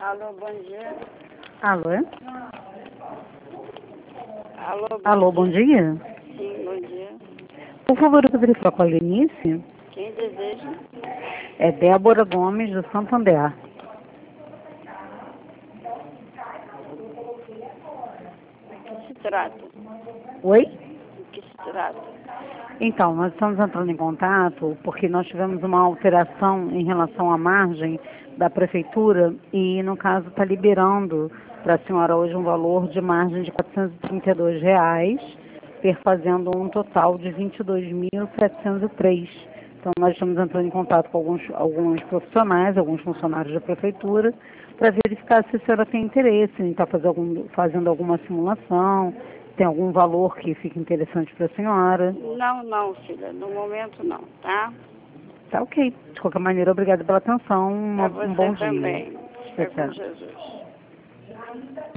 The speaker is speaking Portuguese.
Alô, bom dia. Alô? Alô, Bom dia. Sim, bom dia. Por favor, eu poderia falar com a Lenice? Quem deseja? É Débora Gomes, do Santander. O que se trata? Oi? O que se trata? Então, nós estamos entrando em contato porque nós tivemos uma alteração em relação à margem da prefeitura e, no caso, está liberando para a senhora hoje um valor de margem de R$ 432, perfazendo um total de 22.703. Então, nós estamos entrando em contato com alguns profissionais, alguns funcionários da prefeitura, para verificar se a senhora tem interesse em estar fazendo alguma simulação, tem algum valor que fique interessante para a senhora. Não, filha. No momento não, tá? Tá ok. De qualquer maneira, obrigada pela atenção. Pra Um você bom dia. também. Fica com Tchau, tchau. Jesus.